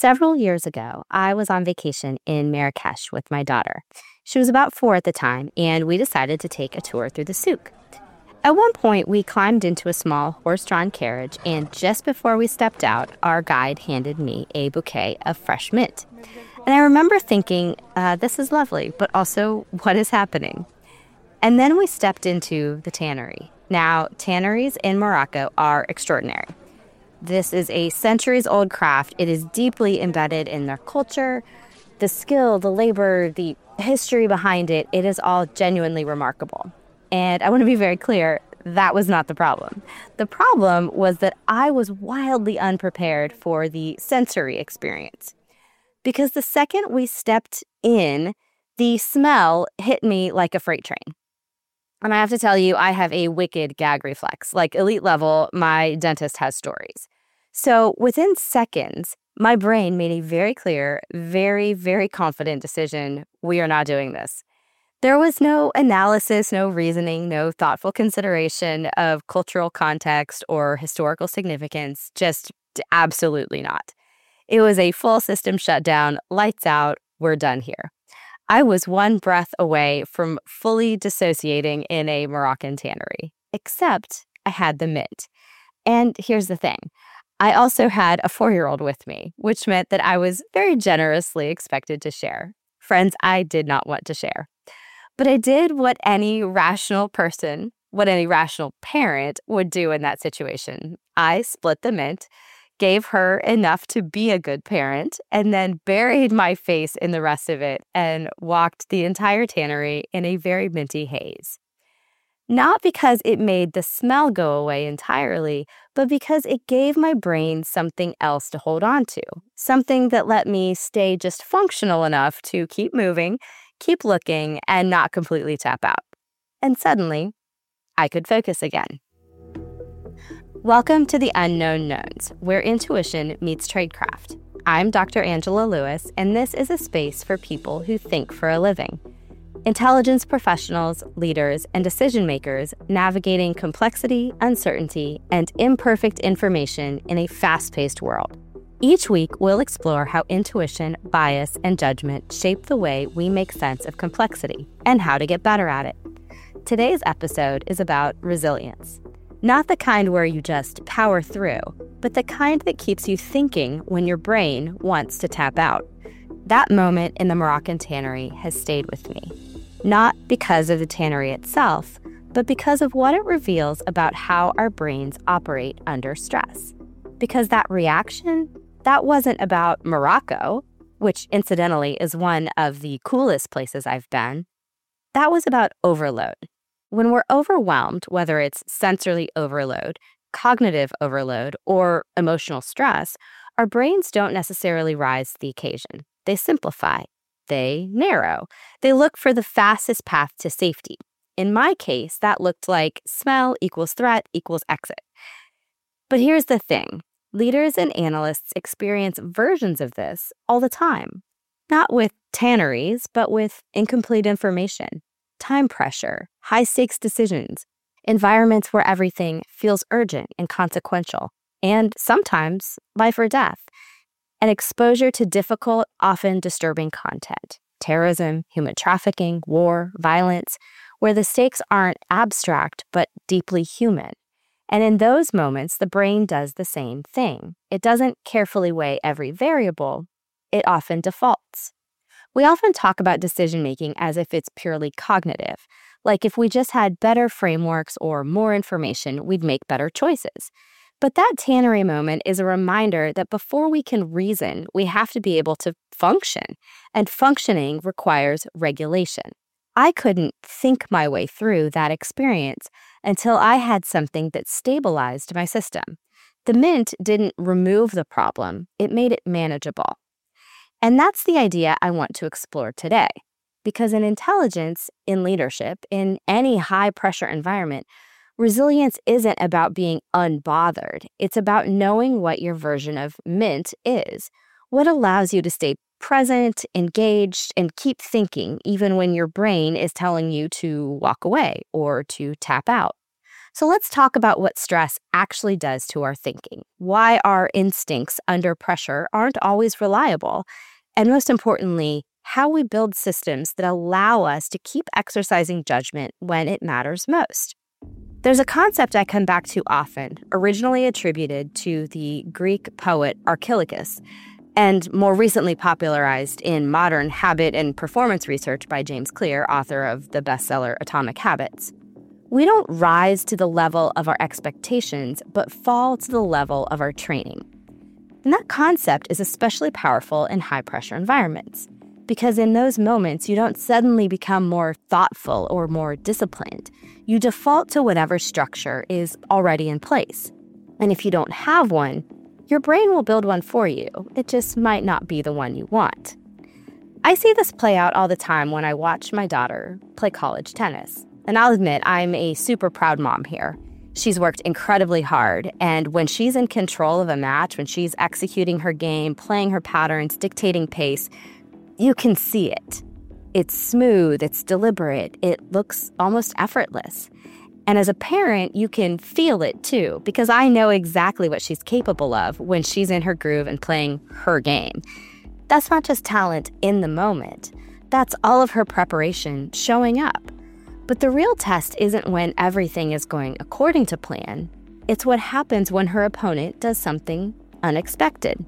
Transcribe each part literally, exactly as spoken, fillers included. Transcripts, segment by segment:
Several years ago, I was on vacation in Marrakesh with my daughter. She was about four at the time, and we decided to take a tour through the souk. At one point, we climbed into a small horse-drawn carriage, and just before we stepped out, our guide handed me a bouquet of fresh mint. And I remember thinking, uh, this is lovely, but also, what is happening? And then we stepped into the tannery. Now, tanneries in Morocco are extraordinary. This is a centuries-old craft. It is deeply embedded in their culture. The skill, the labor, the history behind it, it is all genuinely remarkable. And I want to be very clear, that was not the problem. The problem was that I was wildly unprepared for the sensory experience. Because the second we stepped in, the smell hit me like a freight train. And I have to tell you, I have a wicked gag reflex. Like elite level, my dentist has stories. So within seconds, my brain made a very clear, very, very confident decision. We are not doing this. There was no analysis, no reasoning, no thoughtful consideration of cultural context or historical significance. Just absolutely not. It was a full system shutdown, lights out, we're done here. I was one breath away from fully dissociating in a Moroccan tannery, except I had the mint. And here's the thing. I also had a four-year-old with me, which meant that I was very generously expected to share. Friends, I did not want to share. But I did what any rational person, what any rational parent would do in that situation. I split the mint, gave her enough to be a good parent, and then buried my face in the rest of it and walked the entire tannery in a very minty haze. Not because it made the smell go away entirely, but because it gave my brain something else to hold on to, something that let me stay just functional enough to keep moving, keep looking, and not completely tap out. And suddenly, I could focus again. Welcome to the Unknown Knowns, where intuition meets tradecraft. I'm Doctor Angela Lewis, and this is a space for people who think for a living. Intelligence professionals, leaders, and decision makers navigating complexity, uncertainty, and imperfect information in a fast-paced world. Each week, we'll explore how intuition, bias, and judgment shape the way we make sense of complexity and how to get better at it. Today's episode is about resilience. Not the kind where you just power through, but the kind that keeps you thinking when your brain wants to tap out. That moment in the Moroccan tannery has stayed with me. Not because of the tannery itself, but because of what it reveals about how our brains operate under stress. Because that reaction, that wasn't about Morocco, which incidentally is one of the coolest places I've been. That was about overload. When we're overwhelmed, whether it's sensory overload, cognitive overload, or emotional stress, our brains don't necessarily rise to the occasion. They simplify. They narrow. They look for the fastest path to safety. In my case, that looked like smell equals threat equals exit. But here's the thing. Leaders and analysts experience versions of this all the time. Not with tanneries, but with incomplete information, time pressure, high-stakes decisions, environments where everything feels urgent and consequential, and sometimes life or death. And exposure to difficult, often disturbing content, terrorism, human trafficking, war, violence, where the stakes aren't abstract but deeply human. And in those moments, the brain does the same thing. It doesn't carefully weigh every variable. It often defaults. We often talk about decision-making as if it's purely cognitive, like if we just had better frameworks or more information, we'd make better choices. But that tannery moment is a reminder that before we can reason, we have to be able to function, and functioning requires regulation. I couldn't think my way through that experience until I had something that stabilized my system. The mint didn't remove the problem, it made it manageable. And that's the idea I want to explore today. Because in intelligence, in leadership, in any high-pressure environment, resilience isn't about being unbothered. It's about knowing what your version of mint is, what allows you to stay present, engaged, and keep thinking even when your brain is telling you to walk away or to tap out. So let's talk about what stress actually does to our thinking, why our instincts under pressure aren't always reliable, and most importantly, how we build systems that allow us to keep exercising judgment when it matters most. There's a concept I come back to often, originally attributed to the Greek poet Archilochus, and more recently popularized in modern habit and performance research by James Clear, author of the bestseller Atomic Habits. We don't rise to the level of our expectations, but fall to the level of our training. And that concept is especially powerful in high-pressure environments, because in those moments, you don't suddenly become more thoughtful or more disciplined. You default to whatever structure is already in place. And if you don't have one, your brain will build one for you. It just might not be the one you want. I see this play out all the time when I watch my daughter play college tennis. And I'll admit, I'm a super proud mom here. She's worked incredibly hard, and when she's in control of a match, when she's executing her game, playing her patterns, dictating pace, you can see it. It's smooth, it's deliberate, it looks almost effortless. And as a parent, you can feel it too, because I know exactly what she's capable of when she's in her groove and playing her game. That's not just talent in the moment. That's all of her preparation showing up. But the real test isn't when everything is going according to plan. It's what happens when her opponent does something unexpected.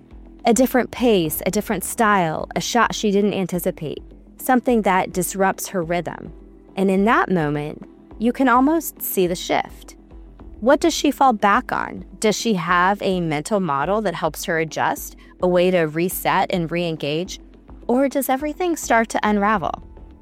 A different pace, a different style, a shot she didn't anticipate, something that disrupts her rhythm. And in that moment, you can almost see the shift. What does she fall back on? Does she have a mental model that helps her adjust, a way to reset and re-engage? Or does everything start to unravel?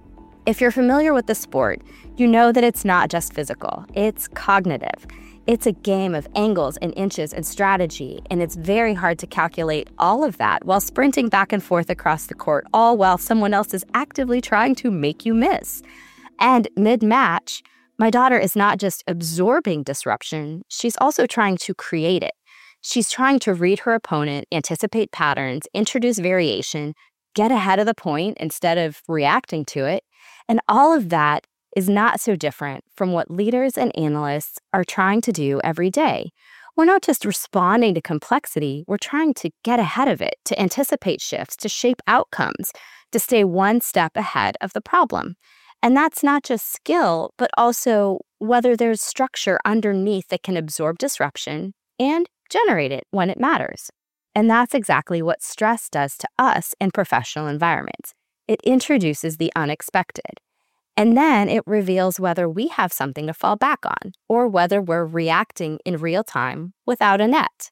If you're familiar with the sport, you know that it's not just physical, it's cognitive. It's a game of angles and inches and strategy, and it's very hard to calculate all of that while sprinting back and forth across the court, all while someone else is actively trying to make you miss. And mid-match, my daughter is not just absorbing disruption, she's also trying to create it. She's trying to read her opponent, anticipate patterns, introduce variation, get ahead of the point instead of reacting to it. And all of that is not so different from what leaders and analysts are trying to do every day. We're not just responding to complexity, we're trying to get ahead of it, to anticipate shifts, to shape outcomes, to stay one step ahead of the problem. And that's not just skill, but also whether there's structure underneath that can absorb disruption and generate it when it matters. And that's exactly what stress does to us in professional environments. It introduces the unexpected. And then it reveals whether we have something to fall back on or whether we're reacting in real time without a net.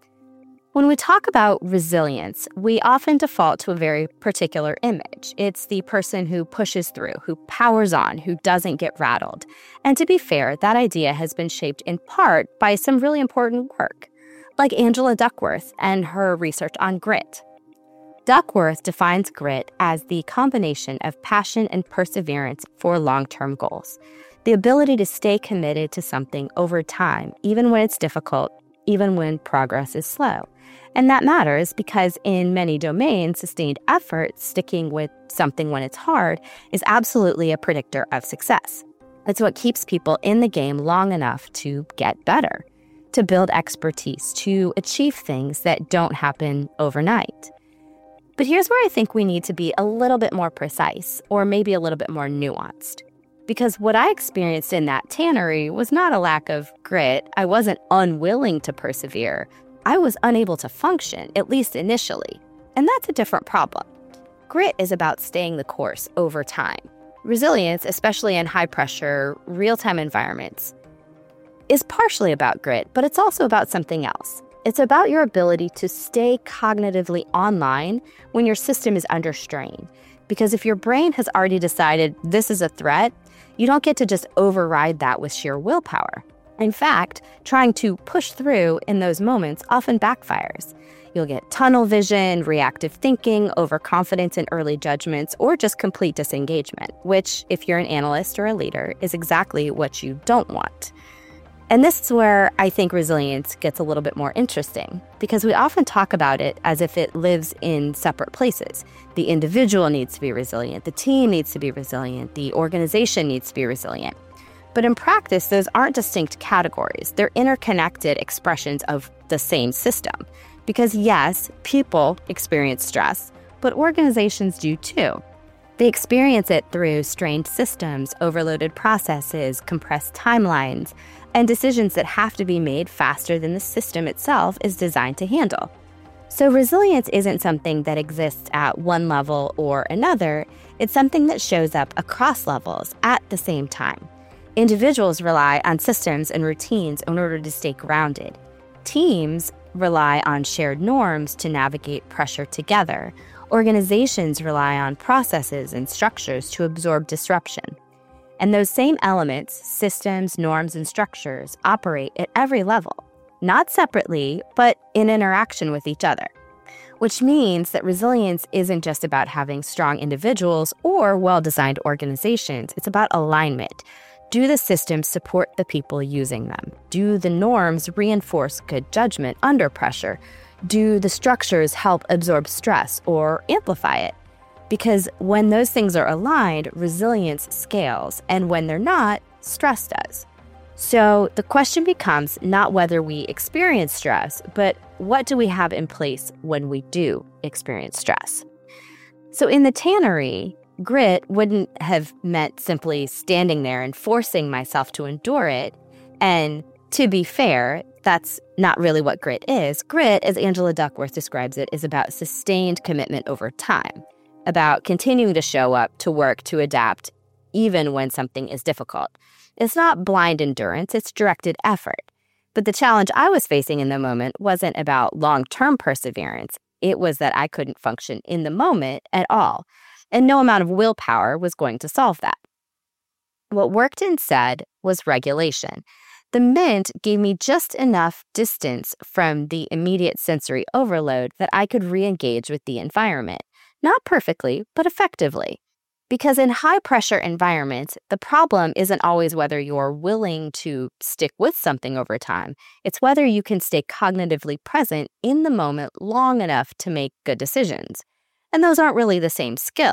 When we talk about resilience, we often default to a very particular image. It's the person who pushes through, who powers on, who doesn't get rattled. And to be fair, that idea has been shaped in part by some really important work, like Angela Duckworth and her research on grit. Duckworth defines grit as the combination of passion and perseverance for long-term goals, the ability to stay committed to something over time, even when it's difficult, even when progress is slow. And that matters because in many domains, sustained effort, sticking with something when it's hard, is absolutely a predictor of success. It's what keeps people in the game long enough to get better, to build expertise, to achieve things that don't happen overnight. But here's where I think we need to be a little bit more precise, or maybe a little bit more nuanced. Because what I experienced in that tannery was not a lack of grit. I wasn't unwilling to persevere. I was unable to function, at least initially. And that's a different problem. Grit is about staying the course over time. Resilience, especially in high-pressure, real-time environments, is partially about grit, but it's also about something else. It's about your ability to stay cognitively online when your system is under strain. Because if your brain has already decided this is a threat, you don't get to just override that with sheer willpower. In fact, trying to push through in those moments often backfires. You'll get tunnel vision, reactive thinking, overconfidence in early judgments, or just complete disengagement, which, if you're an analyst or a leader, is exactly what you don't want. And this is where I think resilience gets a little bit more interesting, because we often talk about it as if it lives in separate places. The individual needs to be resilient, the team needs to be resilient, the organization needs to be resilient. But in practice, those aren't distinct categories. They're interconnected expressions of the same system. Because yes, people experience stress, but organizations do too. They experience it through strained systems, overloaded processes, compressed timelines, and decisions that have to be made faster than the system itself is designed to handle. So resilience isn't something that exists at one level or another. It's something that shows up across levels at the same time. Individuals rely on systems and routines in order to stay grounded. Teams rely on shared norms to navigate pressure together. Organizations rely on processes and structures to absorb disruption. And those same elements, systems, norms, and structures, operate at every level, not separately, but in interaction with each other. Which means that resilience isn't just about having strong individuals or well-designed organizations. It's about alignment. Do the systems support the people using them? Do the norms reinforce good judgment under pressure? Do the structures help absorb stress or amplify it? Because when those things are aligned, resilience scales, and when they're not, stress does. So the question becomes not whether we experience stress, but what do we have in place when we do experience stress? So in the tannery, grit wouldn't have meant simply standing there and forcing myself to endure it. And to be fair, that's not really what grit is. Grit, as Angela Duckworth describes it, is about sustained commitment over time, about continuing to show up, to work, to adapt, even when something is difficult. It's not blind endurance, it's directed effort. But the challenge I was facing in the moment wasn't about long-term perseverance. It was that I couldn't function in the moment at all. And no amount of willpower was going to solve that. What worked instead was regulation. The Mint gave me just enough distance from the immediate sensory overload that I could re-engage with the environment. Not perfectly, but effectively. Because in high-pressure environments, the problem isn't always whether you're willing to stick with something over time. It's whether you can stay cognitively present in the moment long enough to make good decisions. And those aren't really the same skill.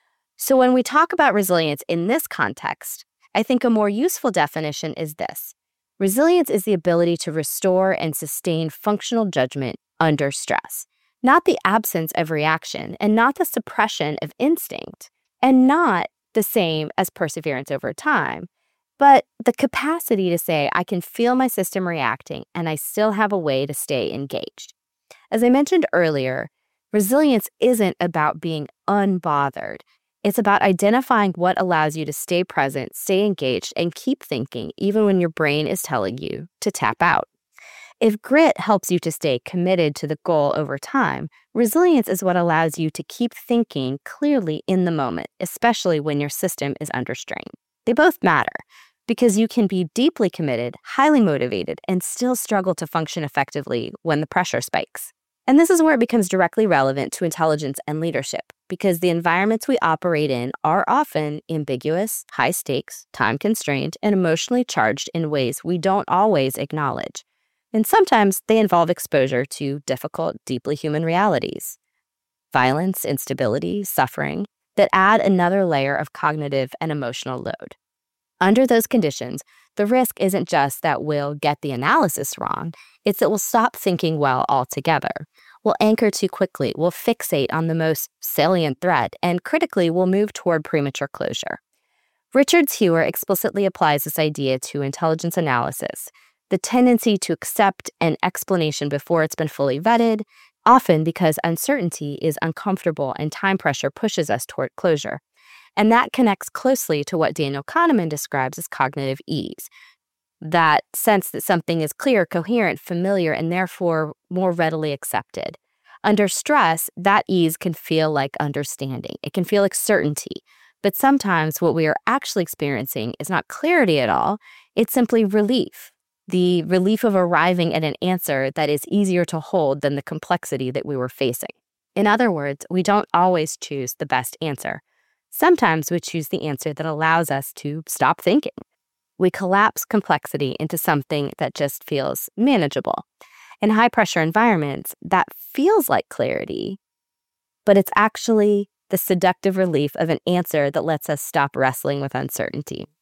So when we talk about resilience in this context, I think a more useful definition is this. Resilience is the ability to restore and sustain functional judgment under stress, not the absence of reaction and not the suppression of instinct, and not the same as perseverance over time, but the capacity to say, I can feel my system reacting and I still have a way to stay engaged. As I mentioned earlier, resilience isn't about being unbothered. It's about identifying what allows you to stay present, stay engaged, and keep thinking even when your brain is telling you to tap out. If grit helps you to stay committed to the goal over time, resilience is what allows you to keep thinking clearly in the moment, especially when your system is under strain. They both matter because you can be deeply committed, highly motivated, and still struggle to function effectively when the pressure spikes. And this is where it becomes directly relevant to intelligence and leadership, because the environments we operate in are often ambiguous, high stakes, time-constrained, and emotionally charged in ways we don't always acknowledge. And sometimes they involve exposure to difficult, deeply human realities, violence, instability, suffering, that add another layer of cognitive and emotional load. Under those conditions, the risk isn't just that we'll get the analysis wrong, it's that we'll stop thinking well altogether. We'll anchor too quickly, we'll fixate on the most salient threat, and critically, we'll move toward premature closure. Richard Hewer explicitly applies this idea to intelligence analysis, the tendency to accept an explanation before it's been fully vetted, often because uncertainty is uncomfortable and time pressure pushes us toward closure. And that connects closely to what Daniel Kahneman describes as cognitive ease, that sense that something is clear, coherent, familiar, and therefore more readily accepted. Under stress, that ease can feel like understanding. It can feel like certainty. But sometimes what we are actually experiencing is not clarity at all. It's simply relief. The relief of arriving at an answer that is easier to hold than the complexity that we were facing. In other words, we don't always choose the best answer. Sometimes we choose the answer that allows us to stop thinking. We collapse complexity into something that just feels manageable. In high-pressure environments, that feels like clarity, but it's actually the seductive relief of an answer that lets us stop wrestling with uncertainty.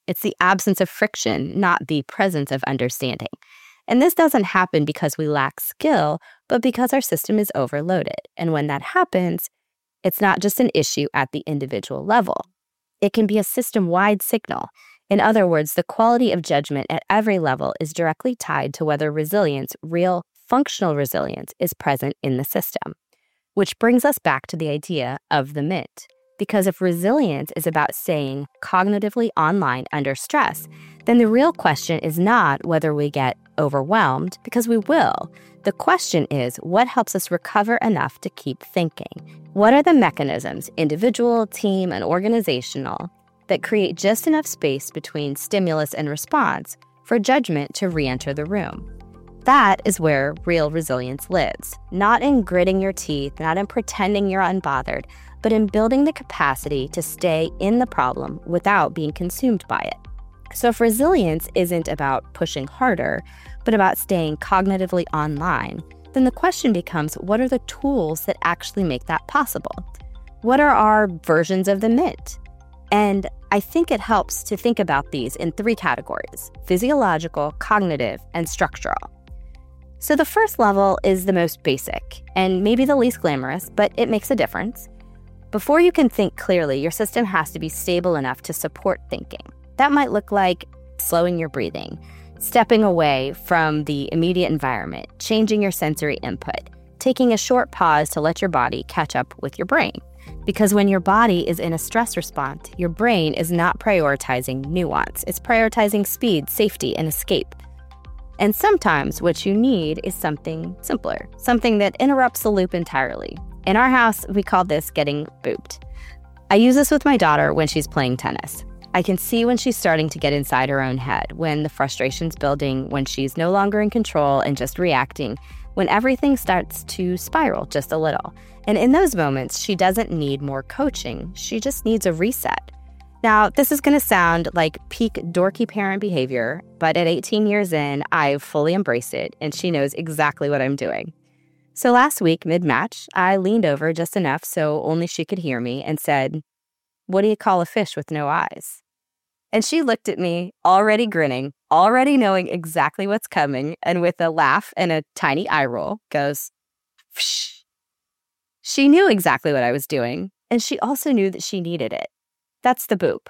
It's the absence of friction, not the presence of understanding. And this doesn't happen because we lack skill, but because our system is overloaded. And when that happens, it's not just an issue at the individual level. It can be a system-wide signal. In other words, the quality of judgment at every level is directly tied to whether resilience, real functional resilience, is present in the system. Which brings us back to the idea of the mint. Because if resilience is about staying cognitively online under stress, then the real question is not whether we get overwhelmed, because we will. The question is, what helps us recover enough to keep thinking? What are the mechanisms, individual, team, and organizational, that create just enough space between stimulus and response for judgment to re-enter the room? That is where real resilience lives, not in gritting your teeth, not in pretending you're unbothered, but in building the capacity to stay in the problem without being consumed by it. So if resilience isn't about pushing harder, but about staying cognitively online, then the question becomes, what are the tools that actually make that possible? What are our versions of the mint? And I think it helps to think about these in three categories: physiological, cognitive, and structural. So the first level is the most basic and maybe the least glamorous, but it makes a difference. Before you can think clearly, your system has to be stable enough to support thinking. That might look like slowing your breathing, stepping away from the immediate environment, changing your sensory input, taking a short pause to let your body catch up with your brain. Because when your body is in a stress response, your brain is not prioritizing nuance. It's prioritizing speed, safety, and escape. And sometimes what you need is something simpler, something that interrupts the loop entirely. In our house, we call this getting booped. I use this with my daughter when she's playing tennis. I can see when she's starting to get inside her own head, when the frustration's building, when she's no longer in control and just reacting, when everything starts to spiral just a little. And in those moments, she doesn't need more coaching. She just needs a reset. Now, this is going to sound like peak dorky parent behavior, but at eighteen years in, I've fully embraced it, and she knows exactly what I'm doing. So last week, mid-match, I leaned over just enough so only she could hear me and said, "What do you call a fish with no eyes?" And she looked at me, already grinning, already knowing exactly what's coming, and with a laugh and a tiny eye roll, goes, "Psh." She knew exactly what I was doing, and she also knew that she needed it. That's the boop.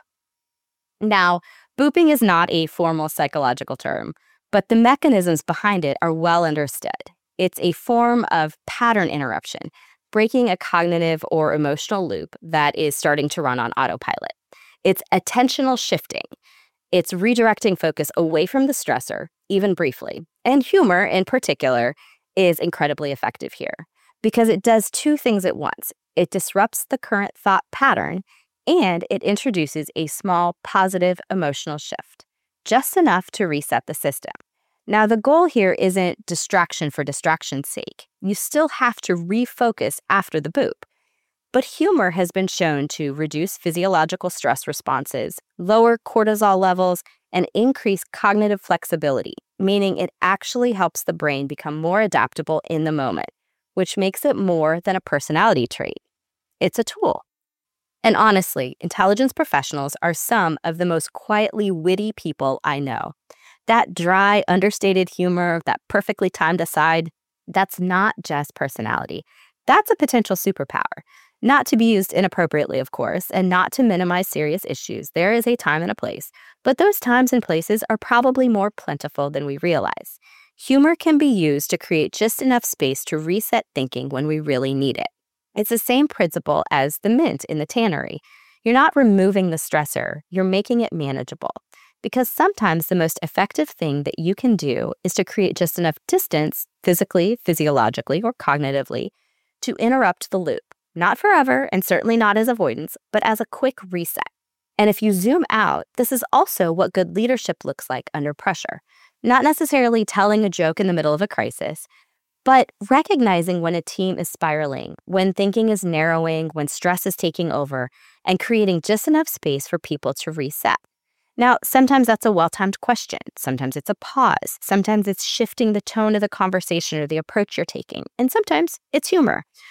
Now, booping is not a formal psychological term, but the mechanisms behind it are well understood. It's a form of pattern interruption, breaking a cognitive or emotional loop that is starting to run on autopilot. It's attentional shifting. It's redirecting focus away from the stressor, even briefly. And humor, in particular, is incredibly effective here because it does two things at once. It disrupts the current thought pattern, and it introduces a small positive emotional shift, just enough to reset the system. Now, the goal here isn't distraction for distraction's sake. You still have to refocus after the boop. But humor has been shown to reduce physiological stress responses, lower cortisol levels, and increase cognitive flexibility, meaning it actually helps the brain become more adaptable in the moment, which makes it more than a personality trait. It's a tool. And honestly, intelligence professionals are some of the most quietly witty people I know. That dry, understated humor, that perfectly timed aside, that's not just personality. That's a potential superpower. Not to be used inappropriately, of course, and not to minimize serious issues. There is a time and a place. But those times and places are probably more plentiful than we realize. Humor can be used to create just enough space to reset thinking when we really need it. It's the same principle as the mint in the tannery. You're not removing the stressor, you're making it manageable. Because sometimes the most effective thing that you can do is to create just enough distance, physically, physiologically, or cognitively, to interrupt the loop. Not forever, and certainly not as avoidance, but as a quick reset. And if you zoom out, this is also what good leadership looks like under pressure. Not necessarily telling a joke in the middle of a crisis, but recognizing when a team is spiraling, when thinking is narrowing, when stress is taking over, and creating just enough space for people to reset. Now, sometimes that's a well-timed question. Sometimes it's a pause. Sometimes it's shifting the tone of the conversation or the approach you're taking. And sometimes it's humor.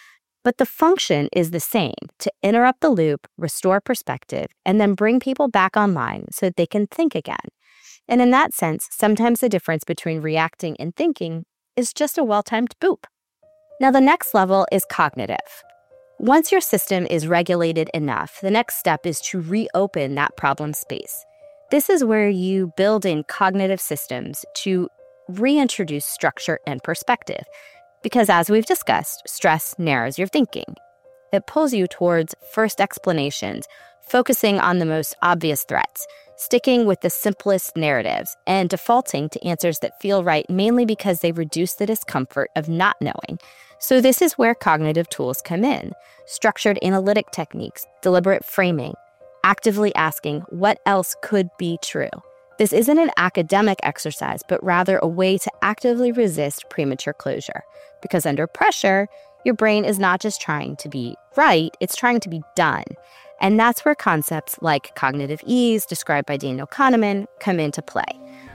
But the function is the same: to interrupt the loop, restore perspective, and then bring people back online so that they can think again. And in that sense, sometimes the difference between reacting and thinking is just a well-timed boop. Now, the next level is cognitive. Once your system is regulated enough, the next step is to reopen that problem space. This is where you build in cognitive systems to reintroduce structure and perspective. Because as we've discussed, stress narrows your thinking. It pulls you towards first explanations, focusing on the most obvious threats, sticking with the simplest narratives, and defaulting to answers that feel right mainly because they reduce the discomfort of not knowing. So this is where cognitive tools come in: structured analytic techniques, deliberate framing, actively asking what else could be true. This isn't an academic exercise, but rather a way to actively resist premature closure. Because under pressure, your brain is not just trying to be right, it's trying to be done. And that's where concepts like cognitive ease, described by Daniel Kahneman, come into play.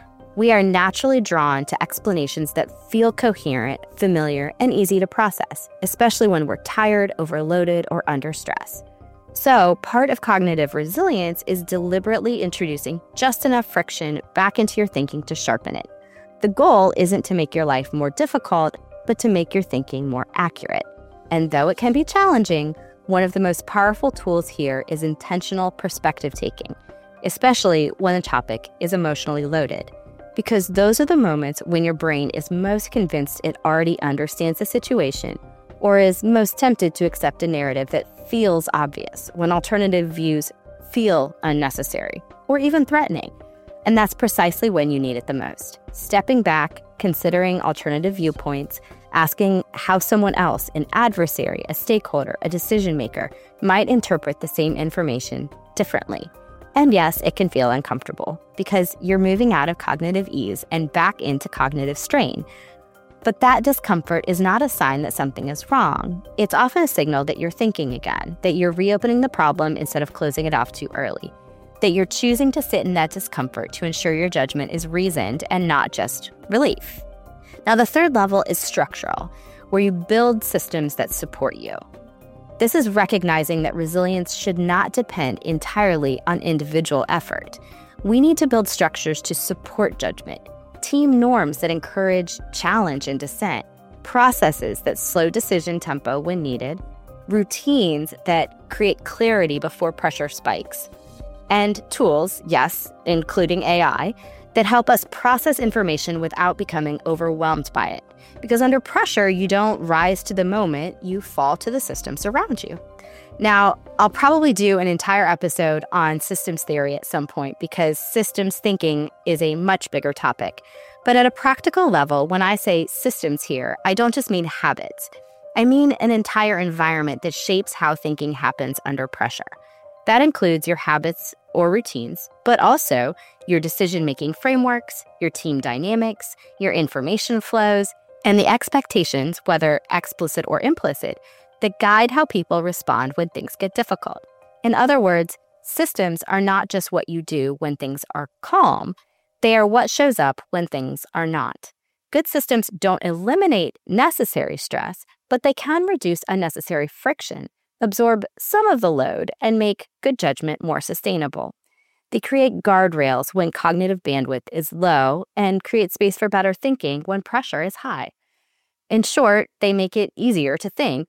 We are naturally drawn to explanations that feel coherent, familiar, and easy to process, especially when we're tired, overloaded, or under stress. So, part of cognitive resilience is deliberately introducing just enough friction back into your thinking to sharpen it. The goal isn't to make your life more difficult, but to make your thinking more accurate. And though it can be challenging, one of the most powerful tools here is intentional perspective taking, especially when a topic is emotionally loaded. Because those are the moments when your brain is most convinced it already understands the situation, or is most tempted to accept a narrative that feels obvious when alternative views feel unnecessary or even threatening. And that's precisely when you need it the most. Stepping back, considering alternative viewpoints, asking how someone else, an adversary, a stakeholder, a decision maker, might interpret the same information differently. And yes, it can feel uncomfortable because you're moving out of cognitive ease and back into cognitive strain. But that discomfort is not a sign that something is wrong. It's often a signal that you're thinking again, that you're reopening the problem instead of closing it off too early, that you're choosing to sit in that discomfort to ensure your judgment is reasoned and not just relief. Now, the third level is structural, where you build systems that support you. This is recognizing that resilience should not depend entirely on individual effort. We need to build structures to support judgment, team norms that encourage challenge and dissent, processes that slow decision tempo when needed, routines that create clarity before pressure spikes, and tools, yes, including A I, that help us process information without becoming overwhelmed by it. Because under pressure, you don't rise to the moment, you fall to the systems around you. Now, I'll probably do an entire episode on systems theory at some point because systems thinking is a much bigger topic. But at a practical level, when I say systems here, I don't just mean habits. I mean an entire environment that shapes how thinking happens under pressure. That includes your habits or routines, but also your decision-making frameworks, your team dynamics, your information flows, and the expectations, whether explicit or implicit, that guide how people respond when things get difficult. In other words, systems are not just what you do when things are calm, they are what shows up when things are not. Good systems don't eliminate necessary stress, but they can reduce unnecessary friction, absorb some of the load, and make good judgment more sustainable. They create guardrails when cognitive bandwidth is low and create space for better thinking when pressure is high. In short, they make it easier to think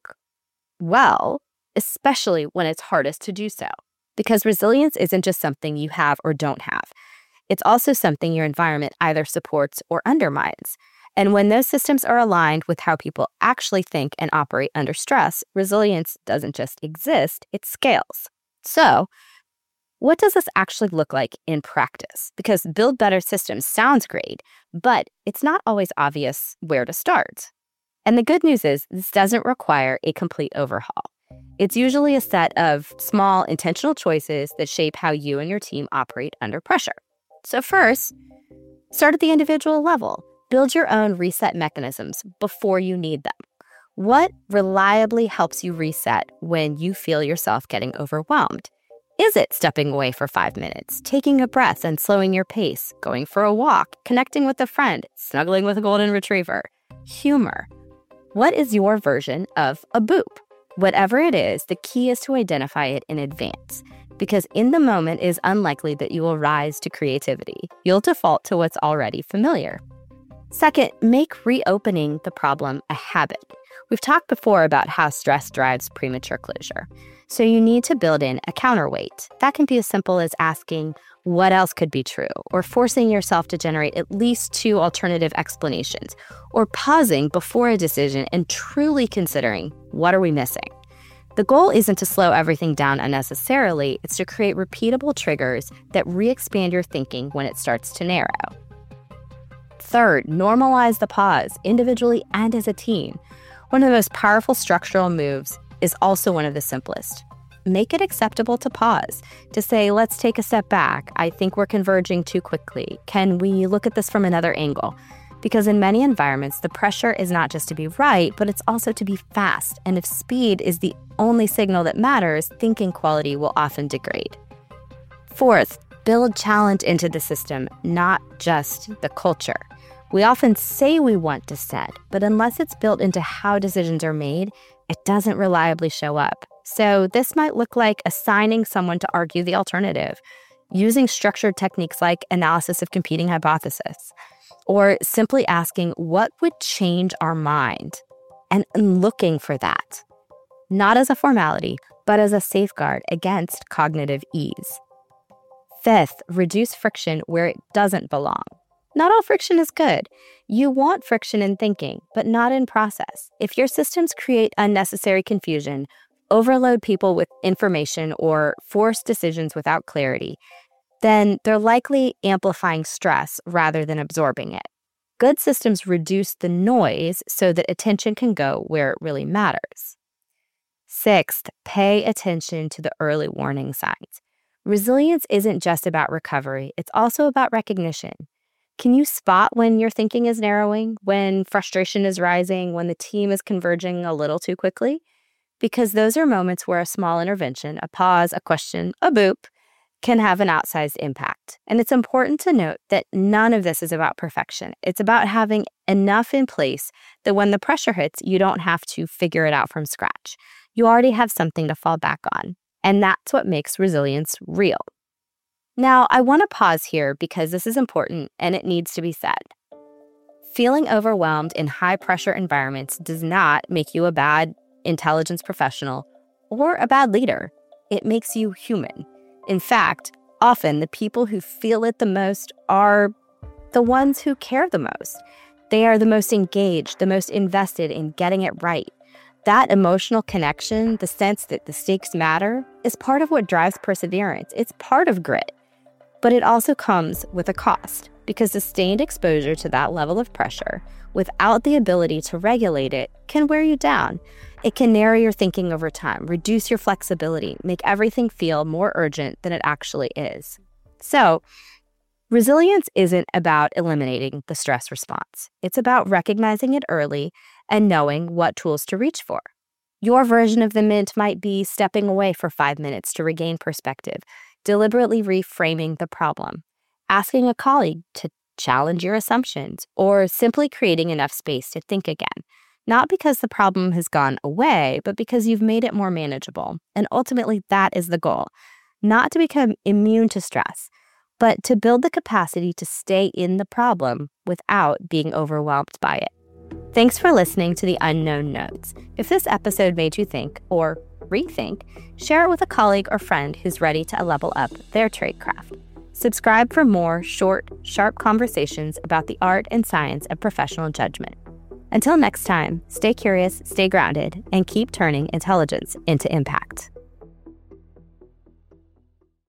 well, especially when it's hardest to do so. Because resilience isn't just something you have or don't have. It's also something your environment either supports or undermines. And when those systems are aligned with how people actually think and operate under stress, resilience doesn't just exist, it scales. So, what does this actually look like in practice? Because build better systems sounds great, but it's not always obvious where to start. And the good news is this doesn't require a complete overhaul. It's usually a set of small, intentional choices that shape how you and your team operate under pressure. So first, start at the individual level. Build your own reset mechanisms before you need them. What reliably helps you reset when you feel yourself getting overwhelmed? Is it stepping away for five minutes, taking a breath and slowing your pace, going for a walk, connecting with a friend, snuggling with a golden retriever? Humor. What is your version of a boop? Whatever it is, the key is to identify it in advance, because in the moment it is unlikely that you will rise to creativity. You'll default to what's already familiar. Second, make reopening the problem a habit. We've talked before about how stress drives premature closure. So you need to build in a counterweight. That can be as simple as asking, what else could be true? Or forcing yourself to generate at least two alternative explanations. Or pausing before a decision and truly considering, what are we missing? The goal isn't to slow everything down unnecessarily. It's to create repeatable triggers that re-expand your thinking when it starts to narrow. Third, normalize the pause, individually and as a team. One of the most powerful structural moves is also one of the simplest. Make it acceptable to pause, to say, let's take a step back. I think we're converging too quickly. Can we look at this from another angle? Because in many environments, the pressure is not just to be right, but it's also to be fast. And if speed is the only signal that matters, thinking quality will often degrade. Fourth, build challenge into the system, not just the culture. We often say we want dissent, but unless it's built into how decisions are made, it doesn't reliably show up. So this might look like assigning someone to argue the alternative, using structured techniques like analysis of competing hypotheses, or simply asking what would change our mind, and looking for that, not as a formality, but as a safeguard against cognitive ease. Fifth, reduce friction where it doesn't belong. Not all friction is good. You want friction in thinking, but not in process. If your systems create unnecessary confusion, overload people with information, or force decisions without clarity, then they're likely amplifying stress rather than absorbing it. Good systems reduce the noise so that attention can go where it really matters. Sixth, pay attention to the early warning signs. Resilience isn't just about recovery, it's also about recognition. Can you spot when your thinking is narrowing, when frustration is rising, when the team is converging a little too quickly? Because those are moments where a small intervention, a pause, a question, a boop, can have an outsized impact. And it's important to note that none of this is about perfection. It's about having enough in place that when the pressure hits, you don't have to figure it out from scratch. You already have something to fall back on. And that's what makes resilience real. Now, I want to pause here because this is important and it needs to be said. Feeling overwhelmed in high-pressure environments does not make you a bad intelligence professional or a bad leader. It makes you human. In fact, often the people who feel it the most are the ones who care the most. They are the most engaged, the most invested in getting it right. That emotional connection, the sense that the stakes matter, is part of what drives perseverance. It's part of grit. But it also comes with a cost, because sustained exposure to that level of pressure, without the ability to regulate it, can wear you down. It can narrow your thinking over time, reduce your flexibility, make everything feel more urgent than it actually is. So, resilience isn't about eliminating the stress response. It's about recognizing it early and knowing what tools to reach for. Your version of the mint might be stepping away for five minutes to regain perspective, deliberately reframing the problem, asking a colleague to challenge your assumptions, or simply creating enough space to think again. Not because the problem has gone away, but because you've made it more manageable. And ultimately, that is the goal. Not to become immune to stress, but to build the capacity to stay in the problem without being overwhelmed by it. Thanks for listening to the Unknown Notes. If this episode made you think or rethink, share it with a colleague or friend who's ready to level up their tradecraft. Subscribe for more short, sharp conversations about the art and science of professional judgment. Until next time, stay curious, stay grounded, and keep turning intelligence into impact.